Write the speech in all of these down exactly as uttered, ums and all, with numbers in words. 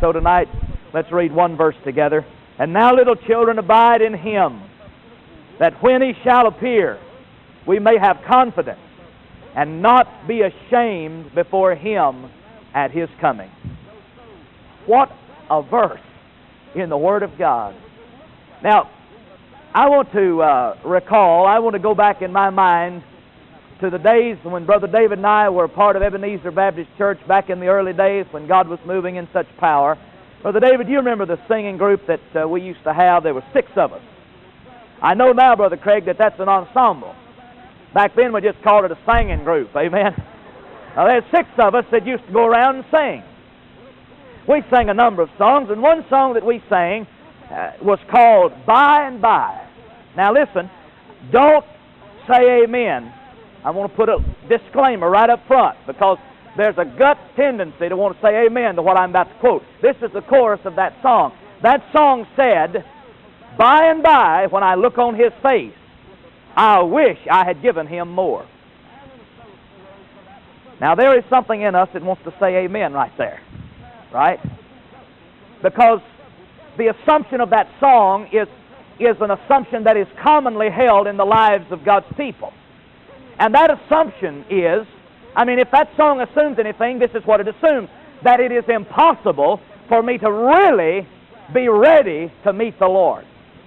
so tonight, let's read one verse together. And now, little children, abide in Him, that when He shall appear, we may have confidence and not be ashamed before Him at His coming. What a verse in the Word of God. Now, I want to uh, recall, I want to go back in my mind to the days when Brother David and I were part of Ebenezer Baptist Church back in the early days when God was moving in such power. Brother David, you remember the singing group that uh, we used to have? There were six of us. I know now, Brother Craig, that that's an ensemble. Back then we just called it a singing group, amen? Now there's six of us that used to go around and sing. We sang a number of songs, and one song that we sang uh, was called By and By. Now listen, don't say amen. I want to put a disclaimer right up front, because there's a gut tendency to want to say amen to what I'm about to quote. This is the chorus of that song. That song said, by and by, when I look on His face, I wish I had given Him more. Now there is something in us that wants to say amen right there. Right? Because the assumption of that song is, is an assumption that is commonly held in the lives of God's people. And that assumption is, I mean, if that song assumes anything, this is what it assumes, that it is impossible for me to really be ready to meet the Lord.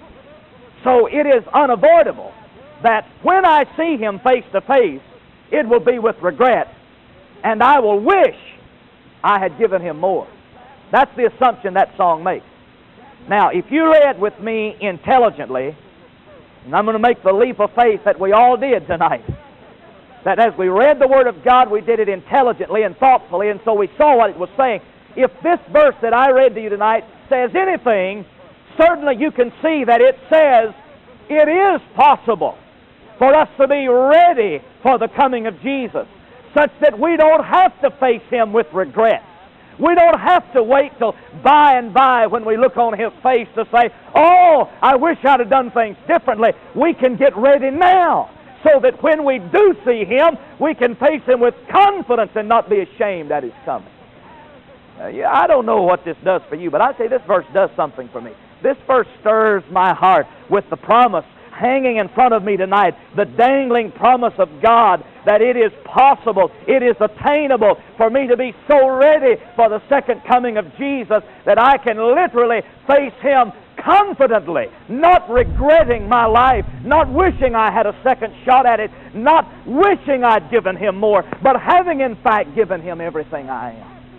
So it is unavoidable that when I see Him face to face, it will be with regret, and I will wish I had given Him more. That's the assumption that song makes. Now, if you read with me intelligently, and I'm going to make the leap of faith that we all did tonight, that as we read the Word of God, we did it intelligently and thoughtfully, and so we saw what it was saying. If this verse that I read to you tonight says anything, certainly you can see that it says it is possible for us to be ready for the coming of Jesus, such that we don't have to face Him with regret. We don't have to wait till by and by when we look on His face to say, oh, I wish I'd have done things differently. We can get ready now, so that when we do see Him, we can face Him with confidence and not be ashamed at His coming. Uh, yeah, I don't know what this does for you, but I say this verse does something for me. This verse stirs my heart with the promise hanging in front of me tonight, the dangling promise of God that it is possible, it is attainable for me to be so ready for the second coming of Jesus that I can literally face Him confidently, not regretting my life, not wishing I had a second shot at it, not wishing I'd given Him more, but having in fact given Him everything I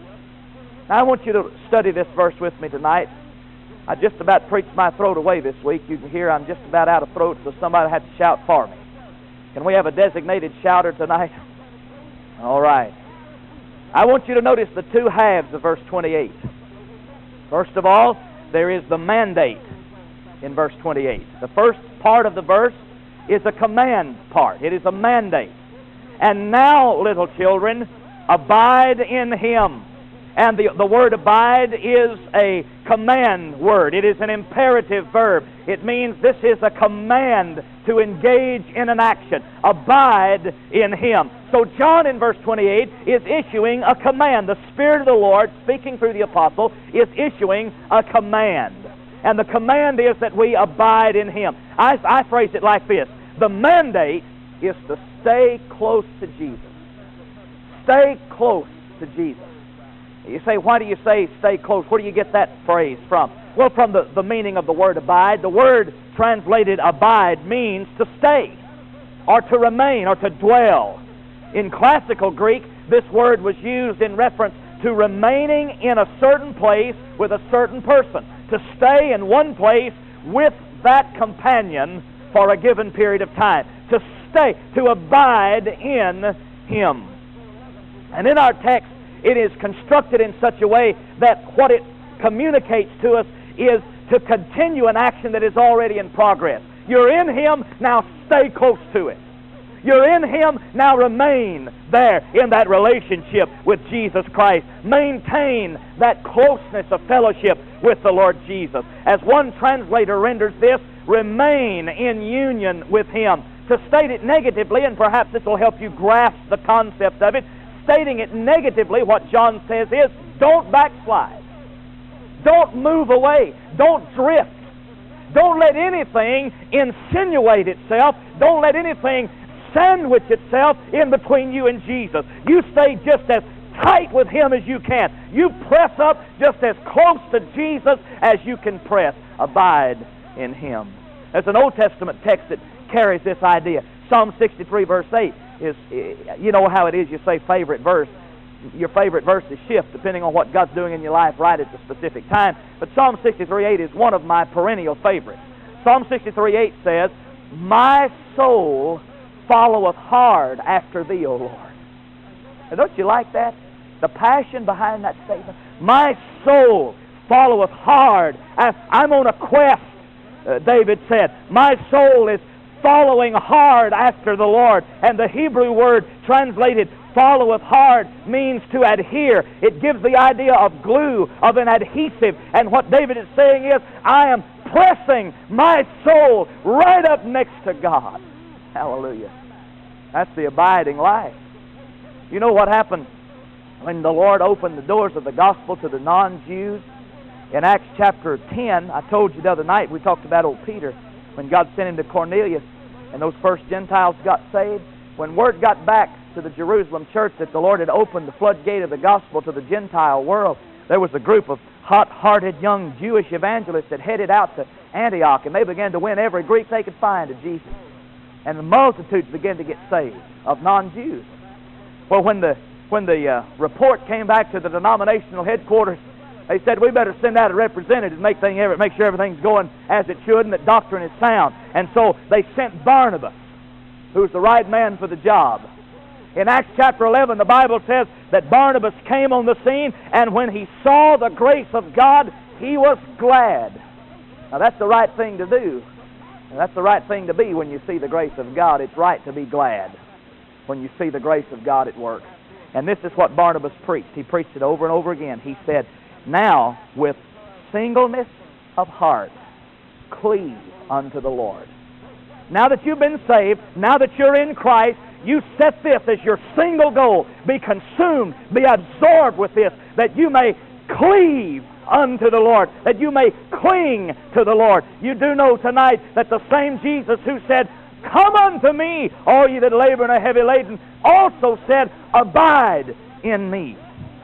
am. Now I want you to study this verse with me tonight. I just about preached my throat away this week. You can hear I'm just about out of throat, so somebody had to shout for me. Can we have a designated shouter tonight? All right. I want you to notice the two halves of verse twenty-eight. First of all, there is the mandate in verse twenty-eight. The first part of the verse is a command part. It is a mandate. And now, little children, abide in Him. And the, the word abide is a command word. It is an imperative verb. It means this is a command to engage in an action. Abide in Him. So John in verse twenty-eight is issuing a command. The Spirit of the Lord, speaking through the apostle, is issuing a command. And the command is that we abide in Him. I, I phrase it like this. The mandate is to stay close to Jesus. Stay close to Jesus. You say, why do you say stay close? Where do you get that phrase from? Well, from the, the meaning of the word abide. The word translated abide means to stay, or to remain, or to dwell. In classical Greek, this word was used in reference to remaining in a certain place with a certain person. To stay in one place with that companion for a given period of time. To stay, to abide in Him. And in our text, it is constructed in such a way that what it communicates to us is to continue an action that is already in progress. You're in Him, now stay close to it. You're in Him, now remain there in that relationship with Jesus Christ. Maintain that closeness of fellowship with the Lord Jesus. As one translator renders this, remain in union with Him. To state it negatively, and perhaps this will help you grasp the concept of it, stating it negatively, what John says is, don't backslide. Don't move away. Don't drift. Don't let anything insinuate itself. Don't let anything sandwich itself in between you and Jesus. You stay just as tight with Him as you can. You press up just as close to Jesus as you can press. Abide in Him. There's an Old Testament text that carries this idea. Psalm sixty-three verse eight is, you know how it is, you say favorite verse. Your favorite verses shift depending on what God's doing in your life right at the specific time. But Psalm sixty-three eight is one of my perennial favorites. Psalm sixty-three eight says, "My soul followeth hard after Thee, O Lord." Now, don't you like that? The passion behind that statement. My soul followeth hard. I'm on a quest, uh, David said. My soul is following hard after the Lord. And the Hebrew word translated followeth hard means to adhere. It gives the idea of glue, of an adhesive. And what David is saying is, I am pressing my soul right up next to God. Hallelujah. That's the abiding life. You know what happened when the Lord opened the doors of the gospel to the non-Jews? In Acts chapter ten, I told you the other night, we talked about old Peter, when God sent him to Cornelius, and those first Gentiles got saved. When word got back to the Jerusalem church that the Lord had opened the floodgate of the gospel to the Gentile world, there was a group of hot-hearted young Jewish evangelists that headed out to Antioch, and they began to win every Greek they could find to Jesus. And the multitudes began to get saved of non-Jews. Well, when the when the uh, report came back to the denominational headquarters, they said, we better send out a representative to make, thing, make sure everything's going as it should and that doctrine is sound. And so they sent Barnabas, who's the right man for the job. In Acts chapter eleven, the Bible says that Barnabas came on the scene, and when he saw the grace of God, he was glad. Now, that's the right thing to do. And that's the right thing to be when you see the grace of God. It's right to be glad when you see the grace of God at work. And this is what Barnabas preached. He preached it over and over again. He said, now with singleness of heart, cleave unto the Lord. Now that you've been saved, now that you're in Christ, you set this as your single goal. Be consumed, be absorbed with this, that you may cleave unto the Lord, that you may cling to the Lord. You do know tonight that the same Jesus who said, come unto me, all ye that labor and are heavy laden, also said, abide in me.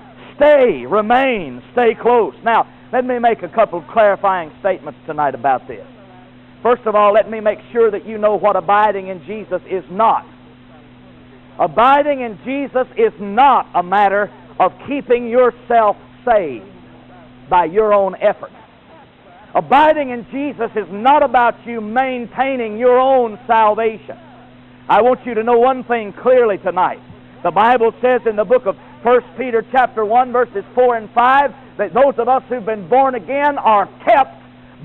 Stay, remain, stay close. Now, let me make a couple of clarifying statements tonight about this. First of all, let me make sure that you know what abiding in Jesus is not. Abiding in Jesus is not a matter of keeping yourself saved by your own effort. Abiding in Jesus is not about you maintaining your own salvation. I want you to know one thing clearly tonight. The Bible says in the book of First Peter chapter one, verses four and five, that those of us who've been born again are kept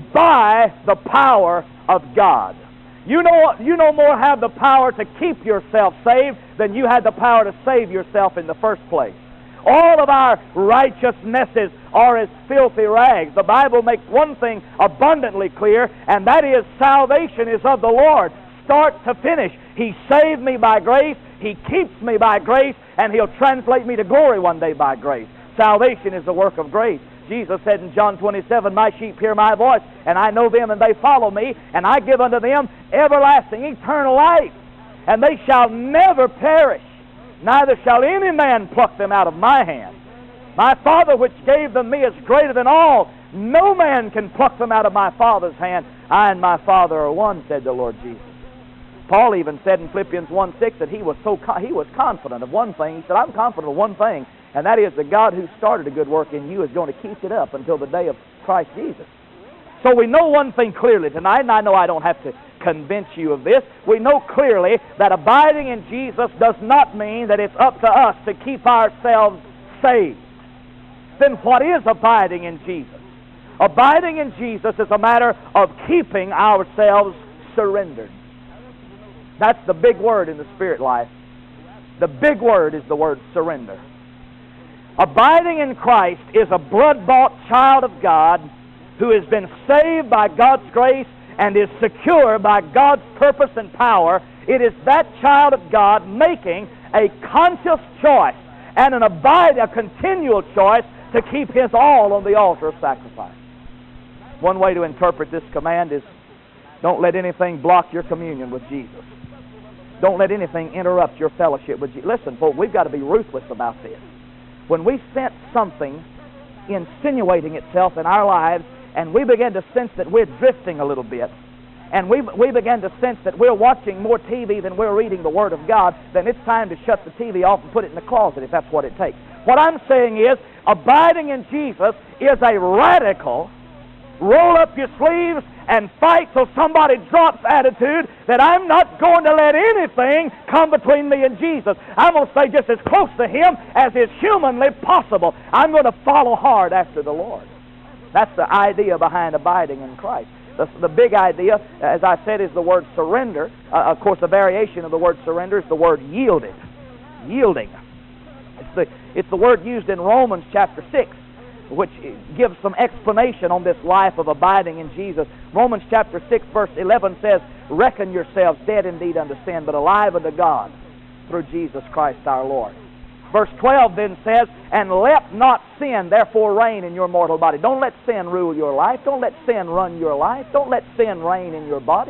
by the power of God. You know, you no more have the power to keep yourself saved than you had the power to save yourself in the first place. All of our righteousnesses are as filthy rags. The Bible makes one thing abundantly clear, and that is salvation is of the Lord, start to finish. He saved me by grace, He keeps me by grace, and He'll translate me to glory one day by grace. Salvation is the work of grace. Jesus said in John twenty-seven, my sheep hear my voice, and I know them, and they follow me, and I give unto them everlasting, eternal life, and they shall never perish, neither shall any man pluck them out of my hand. My Father which gave them me is greater than all. No man can pluck them out of my Father's hand. I and my Father are one, said the Lord Jesus. Paul even said in Philippians one six that he was so he was confident of one thing. He said, I'm confident of one thing, and that is that God who started a good work in you is going to keep it up until the day of Christ Jesus. So we know one thing clearly tonight, and I know I don't have to convince you of this. We know clearly that abiding in Jesus does not mean that it's up to us to keep ourselves saved. Then what is abiding in Jesus? Abiding in Jesus is a matter of keeping ourselves surrendered. That's the big word in the spirit life. The big word is the word surrender. Abiding in Christ is a blood-bought child of God who has been saved by God's grace and is secure by God's purpose and power. It is that child of God making a conscious choice and an abide, a continual choice to keep his all on the altar of sacrifice. One way to interpret this command is, don't let anything block your communion with Jesus. Don't let anything interrupt your fellowship with Jesus. Listen, folks, we've got to be ruthless about this. When we sense something insinuating itself in our lives, and we begin to sense that we're drifting a little bit, and we we begin to sense that we're watching more T V than we're reading the Word of God, then it's time to shut the T V off and put it in the closet if that's what it takes. What I'm saying is, abiding in Jesus is a radical, roll up your sleeves and fight till somebody drops attitude that I'm not going to let anything come between me and Jesus. I'm going to stay just as close to Him as is humanly possible. I'm going to follow hard after the Lord. That's the idea behind abiding in Christ. The, the big idea, as I said, is the word surrender. Uh, of course, the variation of the word surrender is the word yielded. Yielding. It's the, it's the word used in Romans chapter six, which gives some explanation on this life of abiding in Jesus. Romans chapter six, verse eleven says, "Reckon yourselves dead indeed unto sin, but alive unto God through Jesus Christ our Lord." Verse twelve then says, "And let not sin therefore reign in your mortal body." Don't let sin rule your life. Don't let sin run your life. Don't let sin reign in your body.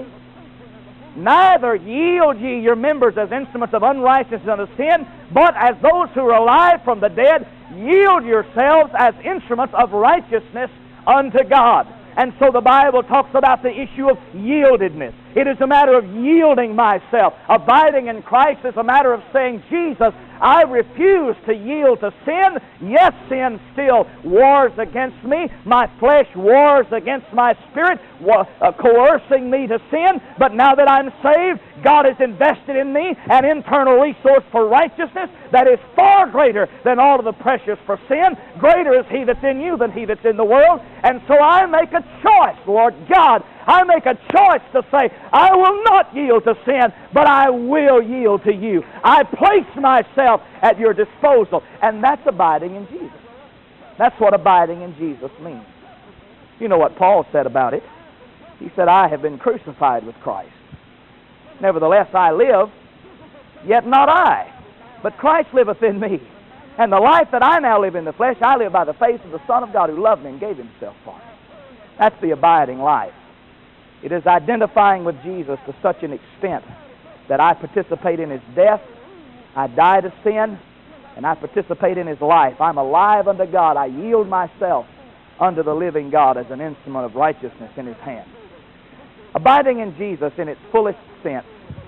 "Neither yield ye your members as instruments of unrighteousness unto sin, but as those who are alive from the dead, yield yourselves as instruments of righteousness unto God." And so the Bible talks about the issue of yieldedness. It is a matter of yielding myself. Abiding in Christ is a matter of saying, Jesus, I refuse to yield to sin. Yes, sin still wars against me. My flesh wars against my spirit, uh, coercing me to sin. But now that I'm saved, God has invested in me an internal resource for righteousness that is far greater than all of the pressures for sin. Greater is He that's in you than he that's in the world. And so I make a choice, Lord God. I make a choice to say, I will not yield to sin, but I will yield to you. I place myself at your disposal. And that's abiding in Jesus. That's what abiding in Jesus means. You know what Paul said about it. He said, I have been crucified with Christ. Nevertheless I live, yet not I, but Christ liveth in me. And the life that I now live in the flesh, I live by the faith of the Son of God who loved me and gave Himself for me. That's the abiding life. It is identifying with Jesus to such an extent that I participate in His death, I die to sin, and I participate in His life. I'm alive unto God. I yield myself unto the living God as an instrument of righteousness in His hand. Abiding in Jesus in its fullest sense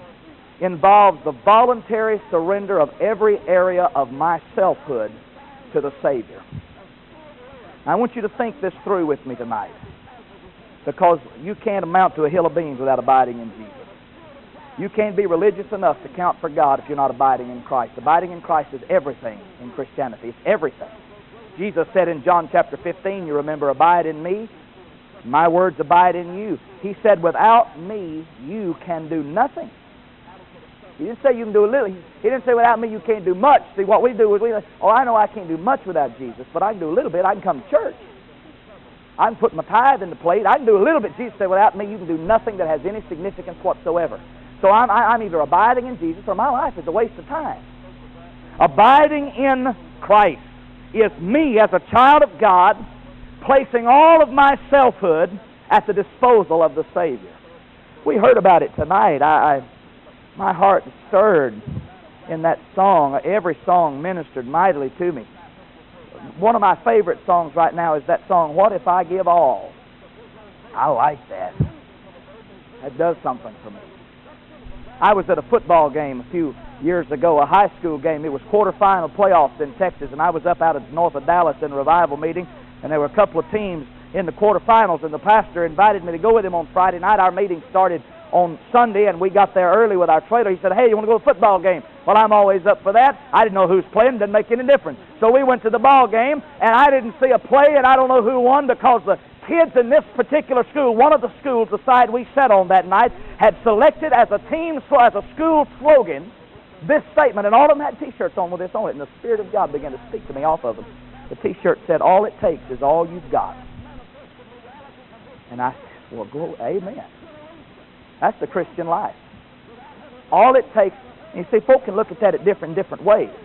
involves the voluntary surrender of every area of my selfhood to the Savior. I want you to think this through with me tonight, because you can't amount to a hill of beans without abiding in Jesus. You can't be religious enough to count for God if you're not abiding in Christ. Abiding in Christ is everything in Christianity. It's everything. Jesus said in John chapter fifteen, you remember, abide in me, my words abide in you. He said, without me, you can do nothing. He didn't say you can do a little. He didn't say without me you can't do much. See, what we do is we say, oh, I know I can't do much without Jesus, but I can do a little bit. I can come to church. I can put my tithe in the plate. I can do a little bit. Jesus said, without me you can do nothing that has any significance whatsoever. So I'm, I'm either abiding in Jesus or my life is a waste of time. Abiding in Christ is me as a child of God placing all of my selfhood at the disposal of the Savior. We heard about it tonight. I, I my heart is stirred in that song. Every song ministered mightily to me. One of my favorite songs right now is that song, What If I Give All? I like that. That does something for me. I was at a football game a few years ago, a high school game. It was quarterfinal playoffs in Texas, and I was up out of north of Dallas in a revival meeting, and there were a couple of teams in the quarterfinals, and the pastor invited me to go with him on Friday night. Our meeting started on Sunday, and we got there early with our trailer. He said, hey, you want to go to a football game? Well, I'm always up for that. I didn't know who's playing. Didn't make any difference. So we went to the ball game, and I didn't see a play, and I don't know who won because the kids in this particular school, one of the schools, the side we sat on that night, had selected as a team, as a school slogan, this statement, and all of them had T-shirts on with this on it, and the Spirit of God began to speak to me off of them. The T-shirt said, all it takes is all you've got. And I said, well, go, amen. That's the Christian life. All it takes, and you see, folk can look at that at different, different ways.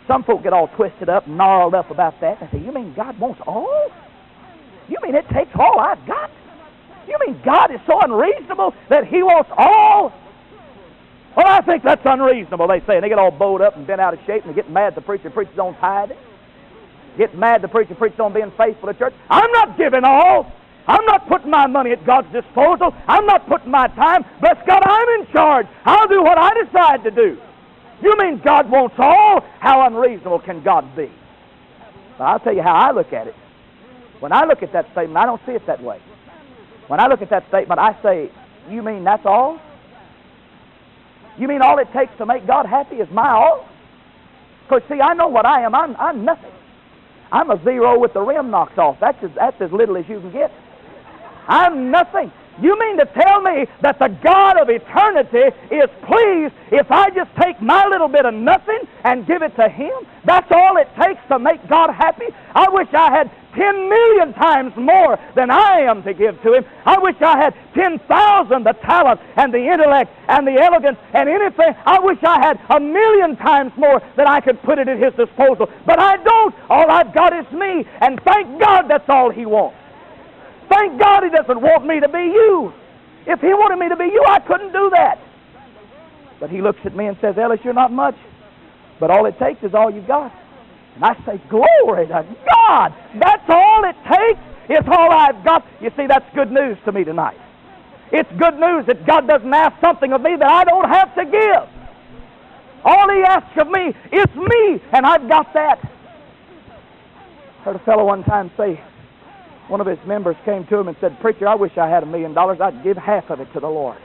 Some folk get all twisted up and gnarled up about that. They say, you mean God wants all? You mean it takes all I've got? You mean God is so unreasonable that He wants all? Well, I think that's unreasonable, they say. And they get all bowed up and bent out of shape, and they get mad the preacher preaches on tithing. Get mad the preacher preaches on being faithful to church. I'm not giving all. I'm not putting my money at God's disposal. I'm not putting my time. Bless God, I'm in charge. I'll do what I decide to do. You mean God wants all? How unreasonable can God be? But I'll tell you how I look at it. When I look at that statement, I don't see it that way. When I look at that statement, I say, you mean that's all? You mean all it takes to make God happy is my all? Because, see, I know what I am. I'm, I'm nothing. I'm a zero with the rim knocked off. That's as, that's as little as you can get. I'm nothing. You mean to tell me that the God of eternity is pleased if I just take my little bit of nothing and give it to Him? That's all it takes to make God happy? I wish I had ten million times more than I am to give to Him. I wish I had ten thousand the talent and the intellect and the elegance and anything. I wish I had a million times more that I could put it at His disposal. But I don't. All I've got is me. And thank God that's all He wants. Thank God He doesn't want me to be you. If He wanted me to be you, I couldn't do that. But He looks at me and says, Ellis, you're not much, but all it takes is all you've got. And I say, glory to God. That's all it takes. It's all I've got. You see, that's good news to me tonight. It's good news that God doesn't ask something of me that I don't have to give. All He asks of me is me, and I've got that. I heard a fellow one time say, one of his members came to him and said, Preacher, I wish I had a million dollars. I'd give half of it to the Lord.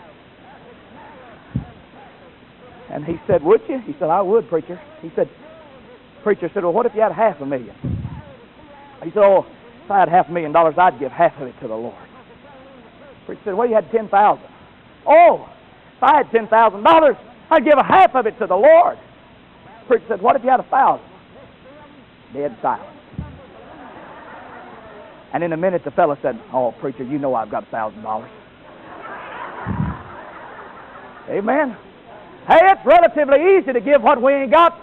And he said, would you? He said, I would, preacher. He said, preacher said, well, what if you had half a million? He said, oh, if I had half a million dollars, I'd give half of it to the Lord. Preacher said, well, you had ten thousand. Oh, if I had ten thousand dollars, I'd give a half of it to the Lord. Preacher said, what if you had a thousand? Dead silence. And in a minute, the fellow said, oh, preacher, you know I've got a thousand dollars. Amen. Hey, it's relatively easy to give what we ain't got.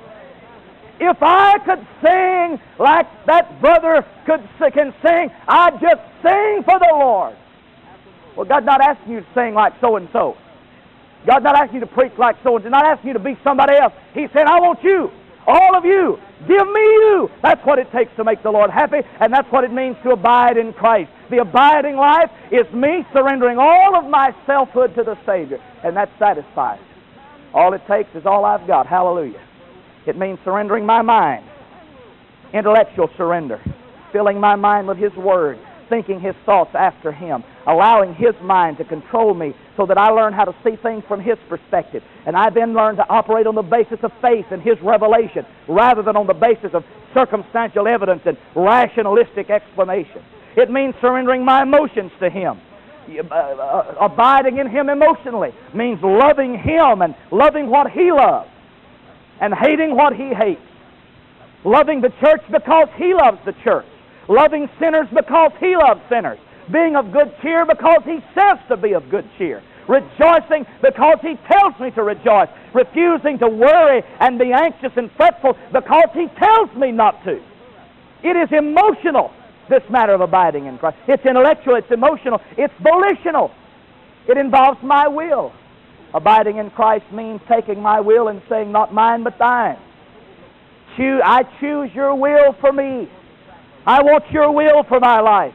If I could sing like that brother could can sing, I'd just sing for the Lord. Well, God's not asking you to sing like so-and-so. God's not asking you to preach like so-and-so. He's not asking you to be somebody else. He said, I want you, all of you. Give me you. That's what it takes to make the Lord happy, and that's what it means to abide in Christ. The abiding life is me surrendering all of my selfhood to the Savior, and that satisfies. All it takes is all I've got. Hallelujah. It means surrendering my mind, intellectual surrender, filling my mind with His Word, thinking His thoughts after Him, allowing His mind to control me so that I learn how to see things from His perspective. And I then learn to operate on the basis of faith and His revelation rather than on the basis of circumstantial evidence and rationalistic explanation. It means surrendering my emotions to Him. Uh, uh, abiding in Him emotionally means loving Him and loving what He loves and hating what He hates. Loving the church because He loves the church. Loving sinners because He loves sinners. Being of good cheer because He says to be of good cheer. Rejoicing because He tells me to rejoice. Refusing to worry and be anxious and fretful because He tells me not to. It is emotional, this matter of abiding in Christ. It's intellectual, it's emotional, it's volitional. It involves my will. Abiding in Christ means taking my will and saying, not mine but thine. Choose, I choose your will for me. I want your will for my life.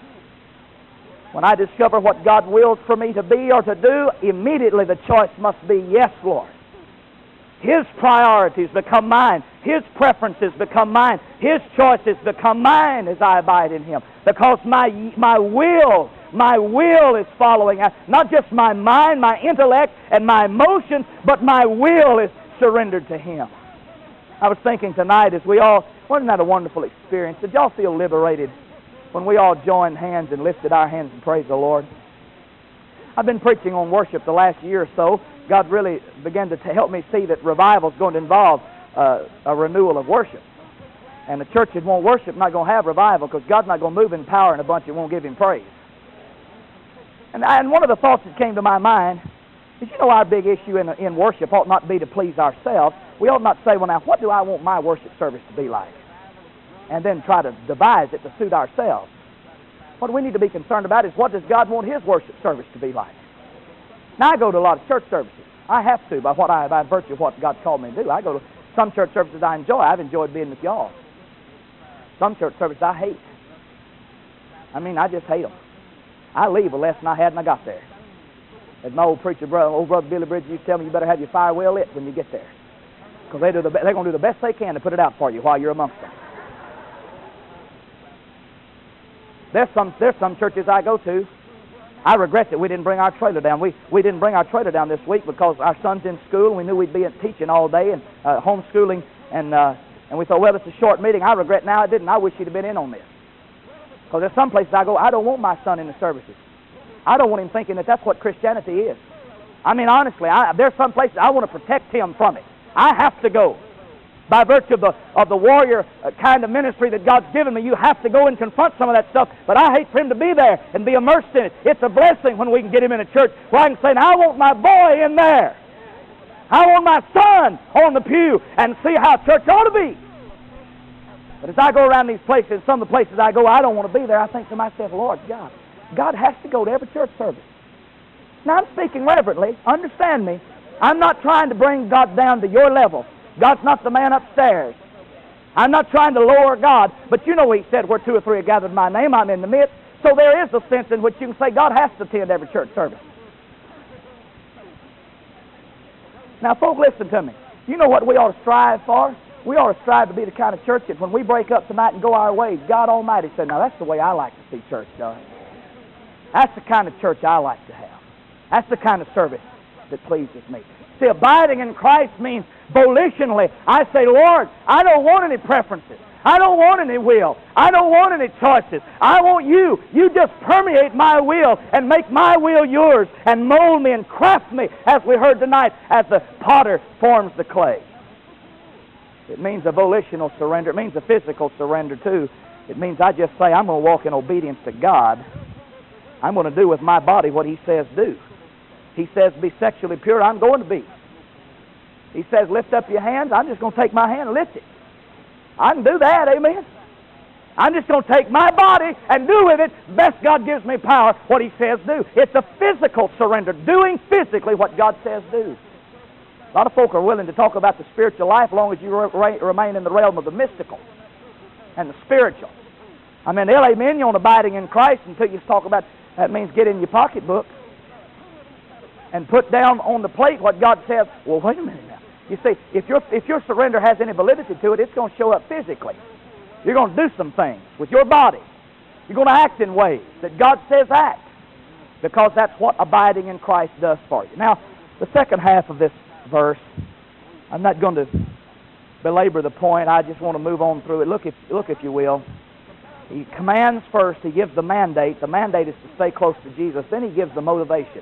When I discover what God wills for me to be or to do, immediately the choice must be, yes, Lord. His priorities become mine. His preferences become mine. His choices become mine as I abide in Him. Because my, my will, my will is following, not just my mind, my intellect, and my emotions, but my will is surrendered to Him. I was thinking tonight as we all, wasn't that a wonderful experience? Did y'all feel liberated when we all joined hands and lifted our hands and praised the Lord? I've been preaching on worship the last year or so. God really began to t- help me see that revival is going to involve uh, a renewal of worship. And the church that won't worship not going to have revival because God's not going to move in power in a bunch that won't give Him praise. And, I, and one of the thoughts that came to my mind is, you know, our big issue in, in worship ought not be to please ourselves. we ought not say, well, now, what do I want my worship service to be like? And then try to devise it to suit ourselves. What we need to be concerned about is, what does God want His worship service to be like? Now, I go to a lot of church services. I have to, by what I, by virtue of what God called me to do. I go to some church services I enjoy. I've enjoyed being with y'all. Some church services I hate. I mean, I just hate them. I leave a lesson I had when I got there. As my old preacher, brother, old brother Billy Bridges used to tell me, you better have your fire well lit when you get there. Because they do the, they're going to do the best they can to put it out for you while you're amongst them. There's some, there's some churches I go to. I regret that we didn't bring our trailer down. We, we didn't bring our trailer down this week because our son's in school, and we knew we'd be teaching all day and uh, homeschooling, and, uh, and we thought, well, it's a short meeting. I regret now I didn't. I wish he'd have been in on this. Because there's some places I go, I don't want my son in the services. I don't want him thinking that that's what Christianity is. I mean, honestly, I, there's some places I want to protect him from it. I have to go. By virtue of the, of the warrior uh, kind of ministry that God's given me, you have to go and confront some of that stuff. But I hate for him to be there and be immersed in it. It's a blessing when we can get him in a church where I can say, now, I want my boy in there. I want my son on the pew, and see how church ought to be. But as I go around these places, some of the places I go, I don't want to be there. I think to myself, Lord God, God has to go to every church service. Now, I'm speaking reverently. Understand me. I'm not trying to bring God down to your level. God's not the man upstairs. I'm not trying to lower God, but you know He said, where two or three are gathered in my name, I'm in the midst. So there is a sense in which you can say God has to attend every church service. Now, folks, listen to me. You know what we ought to strive for? We ought to strive to be the kind of church that when we break up tonight and go our ways, God Almighty said, now that's the way I like to see church done. That's the kind of church I like to have. That's the kind of service that pleases me. See, abiding in Christ means volitionally, I say, Lord, I don't want any preferences. I don't want any will. I don't want any choices. I want you. You just permeate my will and make my will yours and mold me and craft me, as we heard tonight, as the potter forms the clay. It means a volitional surrender. It means a physical surrender, too. It means I just say, I'm going to walk in obedience to God. I'm going to do with my body what He says do. He says, be sexually pure. I'm going to be. He says, lift up your hands. I'm just going to take my hand and lift it. I can do that, amen? I'm just going to take my body and do with it best God gives me power what He says do. It's a physical surrender, doing physically what God says do. A lot of folk are willing to talk about the spiritual life as long as you re- remain in the realm of the mystical and the spiritual. I mean, they'll amen you on abiding in Christ until you talk about, that means get in your pocketbook and put down on the plate what God says. Well, wait a minute now. You see, if your, if your surrender has any validity to it, it's going to show up physically. You're going to do some things with your body. You're going to act in ways that God says act, because that's what abiding in Christ does for you. Now, the second half of this verse, I'm not going to belabor the point. I just want to move on through it. Look, if, look, if you will. He commands first. He gives the mandate. The mandate is to stay close to Jesus. Then He gives the motivation.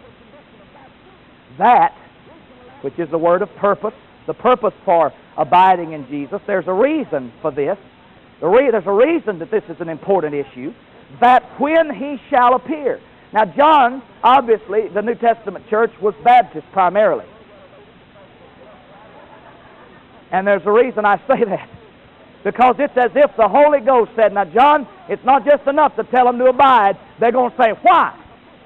That, which is the word of purpose, the purpose for abiding in Jesus, there's a reason for this. The re- there's a reason that this is an important issue, that when He shall appear. Now, John, obviously, the New Testament church was Baptist primarily. And there's a reason I say that. Because it's as if the Holy Ghost said, now, John, it's not just enough to tell them to abide. They're going to say, why?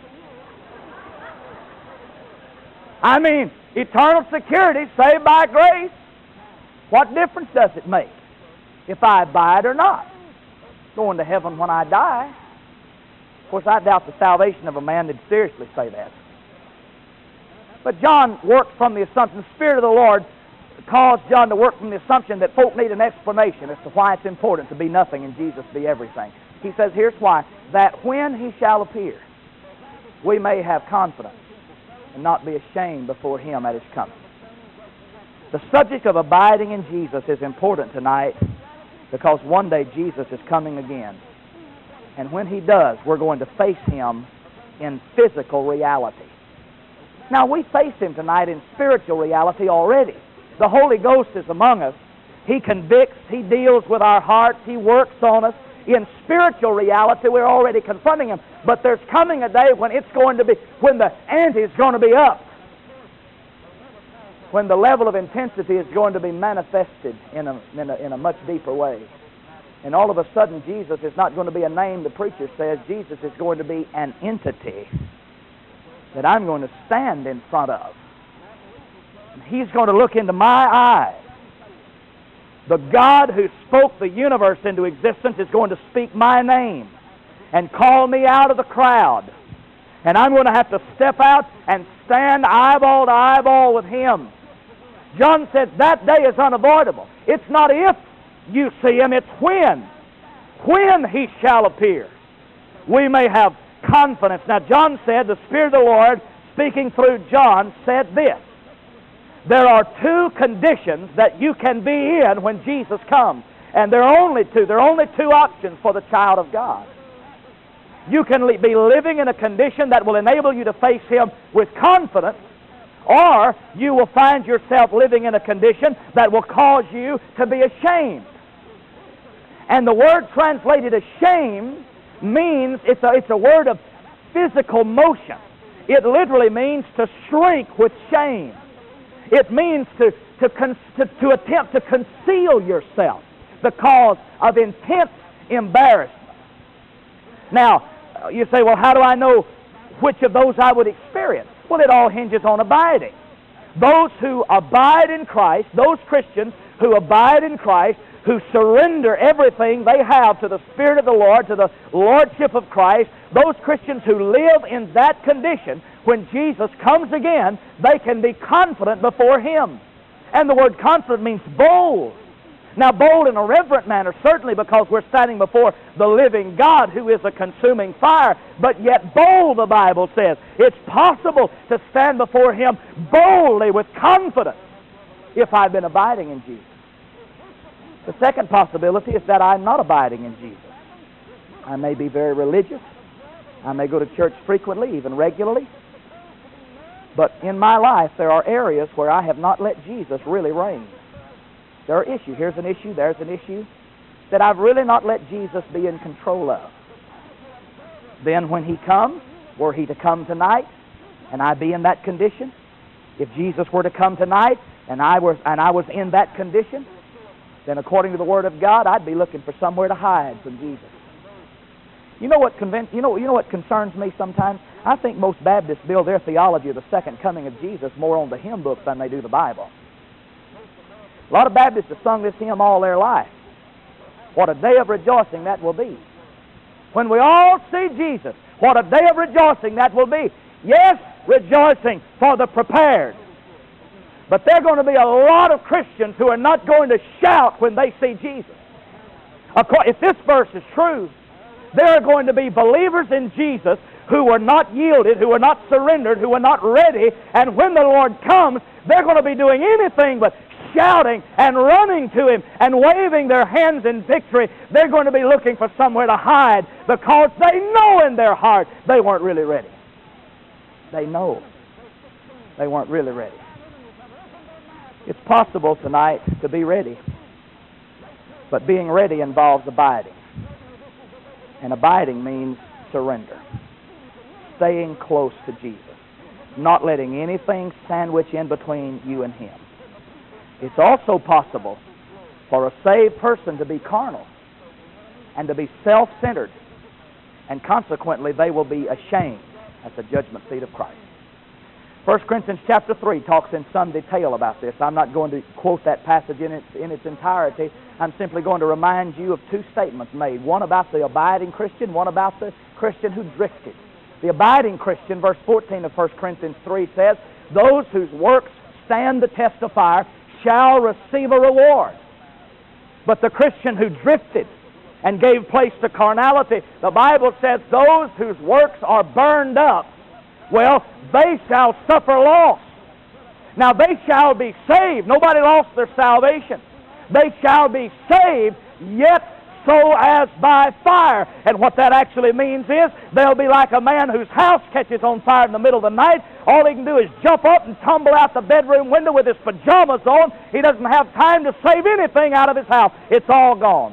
I mean, eternal security, saved by grace. What difference does it make if I abide or not? Going to heaven when I die. Of course, I doubt the salvation of a man that seriously say that. But John worked from the assumption, the Spirit of the Lord caused John to work from the assumption that folk need an explanation as to why it's important to be nothing and Jesus be everything. He says, here's why. That when He shall appear, we may have confidence and not be ashamed before Him at His coming. The subject of abiding in Jesus is important tonight because one day Jesus is coming again. And when He does, we're going to face Him in physical reality. Now, we face Him tonight in spiritual reality already. The Holy Ghost is among us. He convicts, He deals with our hearts, He works on us. In spiritual reality, we're already confronting Him. But there's coming a day when it's going to be, when the ante is going to be up. when the level of intensity is going to be manifested in a, in a, in a much deeper way. And all of a sudden, Jesus is not going to be a name, the preacher says. Jesus is going to be an entity that I'm going to stand in front of. And He's going to look into my eyes. The God who spoke the universe into existence is going to speak my name and call me out of the crowd. And I'm going to have to step out and stand eyeball to eyeball with Him. John said that day is unavoidable. It's not if you see Him, it's when. When He shall appear. We may have confidence. Now, John said, the Spirit of the Lord, speaking through John, said this. There are two conditions that you can be in when Jesus comes. And there are only two. There are only two options for the child of God. You can be living in a condition that will enable you to face Him with confidence, or you will find yourself living in a condition that will cause you to be ashamed. And the word translated ashamed means, it's a, it's a word of physical motion. It literally means to shrink with shame. It means to, to, con, to, to attempt to conceal yourself because of intense embarrassment. Now, you say, well, how do I know which of those I would experience? Well, it all hinges on abiding. Those who abide in Christ, those Christians who abide in Christ, who surrender everything they have to the Spirit of the Lord, to the Lordship of Christ, those Christians who live in that condition, when Jesus comes again, they can be confident before Him. And the word confident means bold. Now, bold in a reverent manner, certainly, because we're standing before the living God who is a consuming fire, but yet bold, the Bible says. It's possible to stand before Him boldly with confidence if I've been abiding in Jesus. The second possibility is that I'm not abiding in Jesus. I may be very religious. I may go to church frequently, even regularly. But in my life, there are areas where I have not let Jesus really reign. There are issues. Here's an issue, there's an issue that I've really not let Jesus be in control of. Then when He comes, were He to come tonight, and I be in that condition, if Jesus were to come tonight, and I was, and I was in that condition, then according to the Word of God, I'd be looking for somewhere to hide from Jesus. You know what convince, you know, you know what concerns me sometimes? I think most Baptists build their theology of the second coming of Jesus more on the hymn book than they do the Bible. A lot of Baptists have sung this hymn all their life. What a day of rejoicing that will be. When we all see Jesus, what a day of rejoicing that will be. Yes, rejoicing for the prepared. But there are going to be a lot of Christians who are not going to shout when they see Jesus. If this verse is true, there are going to be believers in Jesus who are not yielded, who are not surrendered, who are not ready, and when the Lord comes, they're going to be doing anything but shouting and running to Him and waving their hands in victory. They're going to be looking for somewhere to hide because they know in their heart they weren't really ready. They know they weren't really ready. It's possible tonight to be ready, but being ready involves abiding. And abiding means surrender. Staying close to Jesus. Not letting anything sandwich in between you and Him. It's also possible for a saved person to be carnal and to be self-centered, and consequently they will be ashamed at the judgment seat of Christ. First Corinthians chapter three talks in some detail about this. I'm not going to quote that passage in its, in its entirety. I'm simply going to remind you of two statements made. One about the abiding Christian, one about the Christian who drifted. The abiding Christian, verse fourteen of First Corinthians three says, those whose works stand the test of fire shall receive a reward. But the Christian who drifted and gave place to carnality, the Bible says those whose works are burned up, well, they shall suffer loss. Now they shall be saved. Nobody lost their salvation. They shall be saved, yet so as by fire. And what that actually means is they'll be like a man whose house catches on fire in the middle of the night. All he can do is jump up and tumble out the bedroom window with his pajamas on. He doesn't have time to save anything out of his house. It's all gone.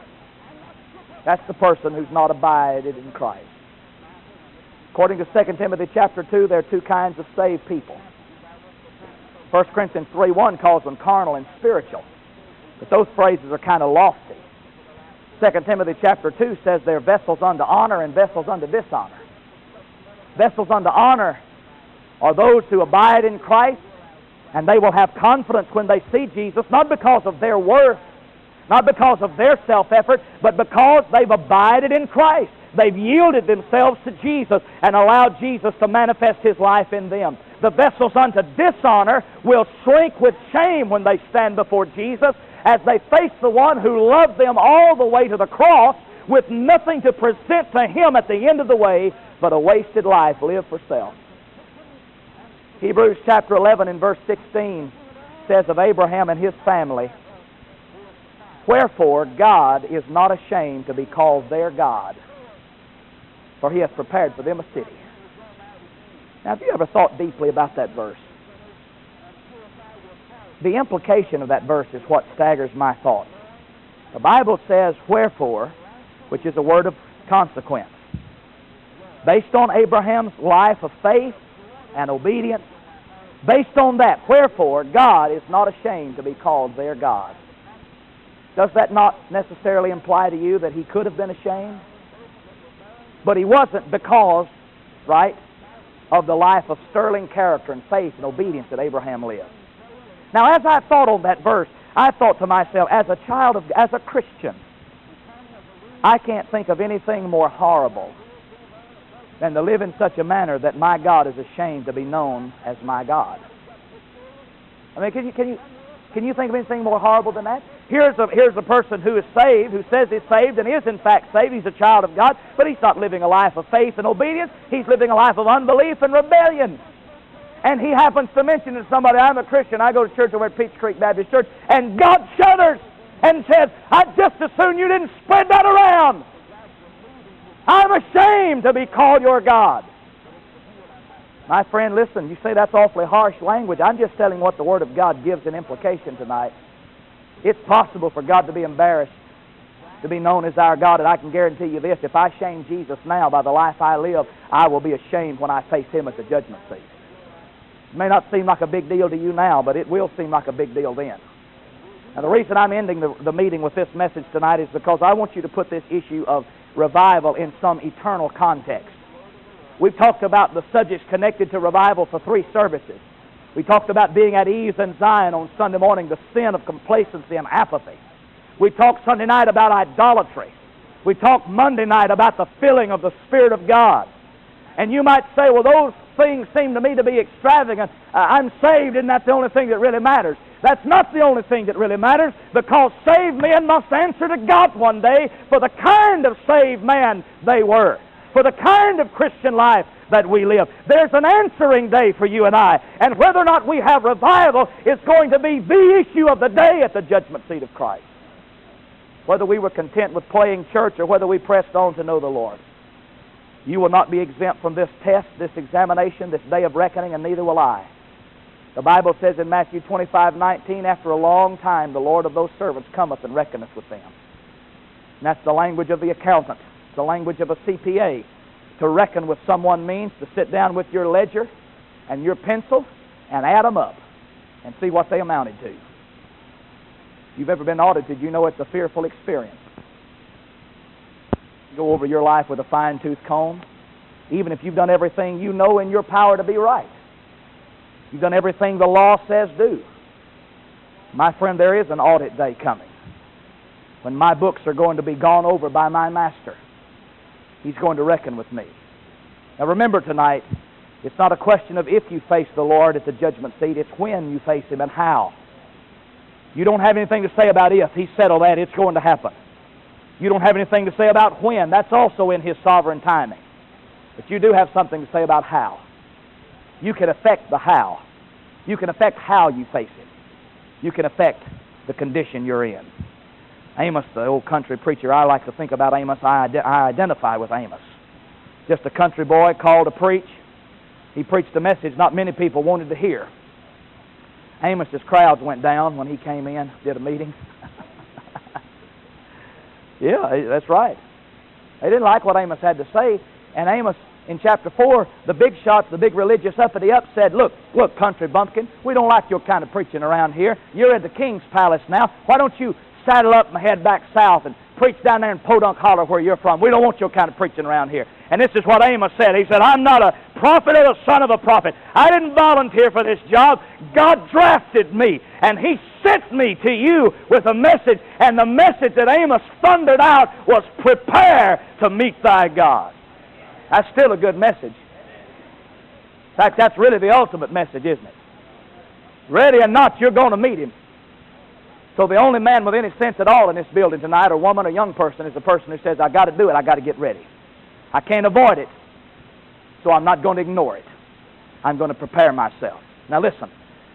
That's the person who's not abided in Christ. According to Second Timothy chapter two, there are two kinds of saved people. First Corinthians three one calls them carnal and spiritual. But those phrases are kind of lofty. Second Timothy chapter two says they're vessels unto honor and vessels unto dishonor. Vessels unto honor are those who abide in Christ, and they will have confidence when they see Jesus, not because of their worth, not because of their self-effort, but because they've abided in Christ. They've yielded themselves to Jesus and allowed Jesus to manifest His life in them. The vessels unto dishonor will shrink with shame when they stand before Jesus as they face the one who loved them all the way to the cross with nothing to present to Him at the end of the way but a wasted life lived for self. Hebrews chapter eleven and verse sixteen says of Abraham and his family, "Wherefore God is not ashamed to be called their God, for He has prepared for them a city." Now, have you ever thought deeply about that verse? The implication of that verse is what staggers my thoughts. The Bible says, "Wherefore," which is a word of consequence. Based on Abraham's life of faith and obedience, based on that, wherefore God is not ashamed to be called their God. Does that not necessarily imply to you that he could have been ashamed? But he wasn't because, right, of the life of sterling character and faith and obedience that Abraham lived. Now, as I thought on that verse, I thought to myself, as a child of, as a Christian, I can't think of anything more horrible than to live in such a manner that my God is ashamed to be known as my God. I mean, can you can you can you think of anything more horrible than that? Here's a here's a person who is saved, who says he's saved and is in fact saved. He's a child of God, but he's not living a life of faith and obedience. He's living a life of unbelief and rebellion. And he happens to mention to somebody, "I'm a Christian. I go to church over at Peach Creek Baptist Church," and God shudders and says, "I'd just as soon you didn't spread that around. I'm ashamed to be called your God." My friend, listen, you say that's awfully harsh language. I'm just telling what the Word of God gives an implication tonight. It's possible for God to be embarrassed to be known as our God, and I can guarantee you this: if I shame Jesus now by the life I live, I will be ashamed when I face Him at the judgment seat. It may not seem like a big deal to you now, but it will seem like a big deal then. Now, the reason I'm ending the, the meeting with this message tonight is because I want you to put this issue of revival in some eternal context. We've talked about the subjects connected to revival for three services. We talked about being at ease in Zion on Sunday morning, the sin of complacency and apathy. We talked Sunday night about idolatry. We talked Monday night about the filling of the Spirit of God. And you might say, "Well, those things seem to me to be extravagant. Uh, I'm saved, and that's the only thing that really matters." That's not the only thing that really matters, because saved men must answer to God one day for the kind of saved man they were, for the kind of Christian life that we live. There's an answering day for you and I, and whether or not we have revival is going to be the issue of the day at the judgment seat of Christ. Whether we were content with playing church or whether we pressed on to know the Lord. You will not be exempt from this test, this examination, this day of reckoning, and neither will I. The Bible says in Matthew twenty-five nineteen, "After a long time the Lord of those servants cometh and reckoneth with them." And that's the language of the accountant, the language of a C P A. To reckon with someone means to sit down with your ledger and your pencil and add them up and see what they amounted to. If you've ever been audited, you know it's a fearful experience. Go over your life with a fine-tooth comb, even if you've done everything you know in your power to be right. You've done everything the law says do. My friend, there is an audit day coming when my books are going to be gone over by my master. He's going to reckon with me. Now remember tonight, it's not a question of if you face the Lord at the judgment seat, it's when you face Him and how. You don't have anything to say about if. He settled that. It's going to happen. You don't have anything to say about when. That's also in His sovereign timing. But you do have something to say about how. You can affect the how. You can affect how you face it. You can affect the condition you're in. Amos, the old country preacher, I like to think about Amos. I, I identify with Amos. Just a country boy called to preach. He preached a message not many people wanted to hear. Amos's crowds went down when he came in, did a meeting. Yeah, that's right. They didn't like what Amos had to say, and Amos In chapter four, the big shots, the big religious uppity up said, look, look, country bumpkin, we don't like your kind of preaching around here. You're at the king's palace now. Why don't you saddle up and head back south and preach down there in Podunk Holler where you're from? We don't want your kind of preaching around here. And this is what Amos said. He said, I'm not a prophet or the son of a prophet. I didn't volunteer for this job. God drafted me, and He sent me to you with a message, and the message that Amos thundered out was, prepare to meet thy God. That's still a good message. In fact, that's really the ultimate message, isn't it? Ready or not, you're going to meet Him. So the only man with any sense at all in this building tonight, or woman or young person, is the person who says, I've got to do it, I've got to get ready. I can't avoid it, so I'm not going to ignore it. I'm going to prepare myself. Now listen,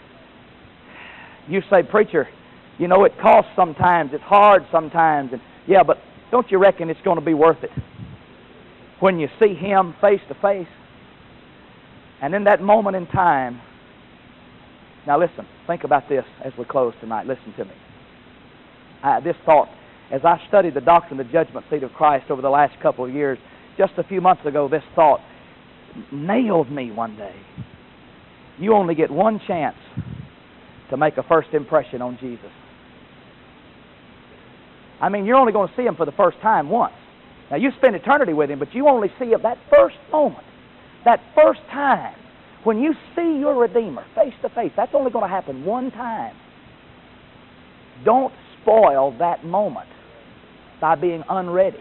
you say, preacher, you know, it costs sometimes, it's hard sometimes, and yeah, but don't you reckon it's going to be worth it when you see Him face to face? And in that moment in time, now listen, think about this as we close tonight. Listen to me. Uh, this thought, as I studied the doctrine of the judgment seat of Christ over the last couple of years, just a few months ago, this thought nailed me one day. You only get one chance to make a first impression on Jesus. I mean, you're only going to see Him for the first time once. Now, you spend eternity with Him, but you only see Him that first moment, that first time. When you see your Redeemer face to face, that's only going to happen one time. Don't spoil that moment by being unready.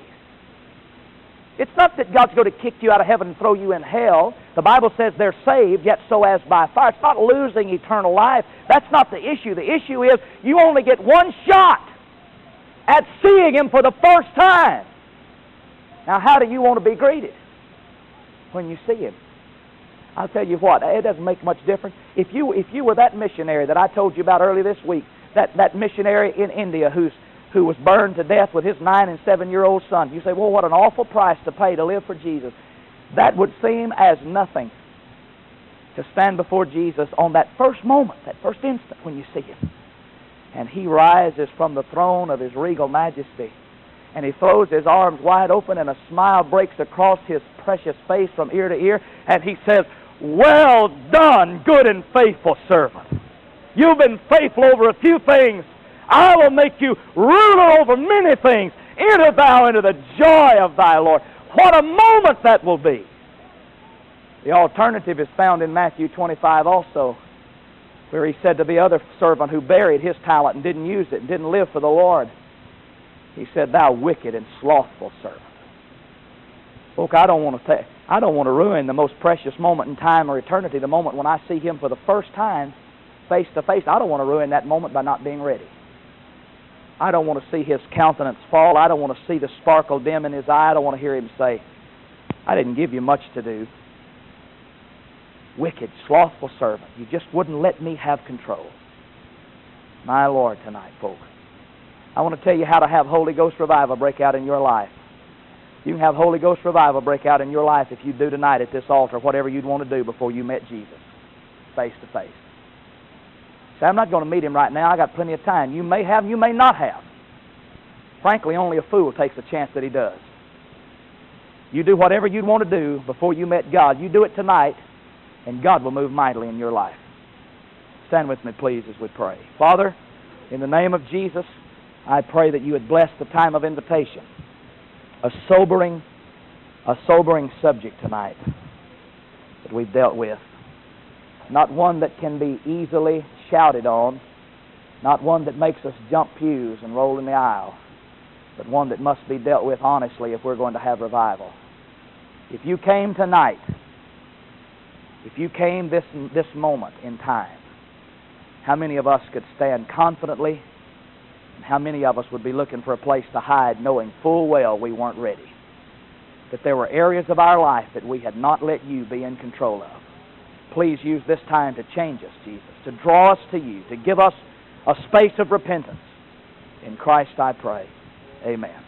It's not that God's going to kick you out of heaven and throw you in hell. The Bible says they're saved, yet so as by fire. It's not losing eternal life. That's not the issue. The issue is you only get one shot at seeing Him for the first time. Now, how do you want to be greeted when you see Him? I'll tell you what, it doesn't make much difference. If you if you were that missionary that I told you about earlier this week, that, that missionary in India who's who was burned to death with his nine and seven-year-old son, you say, well, what an awful price to pay to live for Jesus. That would seem as nothing to stand before Jesus on that first moment, that first instant when you see Him. And He rises from the throne of His regal majesty, and He throws His arms wide open, and a smile breaks across His precious face from ear to ear, and He says, well done, good and faithful servant. You've been faithful over a few things. I will make you ruler over many things. Enter thou into the joy of thy Lord. What a moment that will be. The alternative is found in Matthew twenty-five also, where He said to the other servant who buried his talent and didn't use it and didn't live for the Lord, He said, thou wicked and slothful servant. Look, I don't want to th- I don't want to ruin the most precious moment in time or eternity, the moment when I see Him for the first time, face to face. I don't want to ruin that moment by not being ready. I don't want to see His countenance fall. I don't want to see the sparkle dim in His eye. I don't want to hear Him say, I didn't give you much to do. Wicked, slothful servant. You just wouldn't let me have control. My Lord tonight, folks. I want to tell you how to have Holy Ghost revival break out in your life. You can have Holy Ghost revival break out in your life if you do tonight at this altar whatever you'd want to do before you met Jesus, face to face. Say, I'm not going to meet Him right now. I got plenty of time. You may have, you may not have. Frankly, only a fool takes a chance that he does. You do whatever you'd want to do before you met God. You do it tonight, and God will move mightily in your life. Stand with me, please, as we pray. Father, in the name of Jesus, I pray that you would bless the time of invitation. A sobering, a sobering subject tonight that we've dealt with. Not one that can be easily shouted on, not one that makes us jump pews and roll in the aisle, but one that must be dealt with honestly if we're going to have revival. If you came tonight, if you came this, this moment in time, how many of us could stand confidently? And how many of us would be looking for a place to hide, knowing full well we weren't ready? That there were areas of our life that we had not let you be in control of. Please use this time to change us, Jesus, to draw us to you, to give us a space of repentance. In Christ I pray. Amen.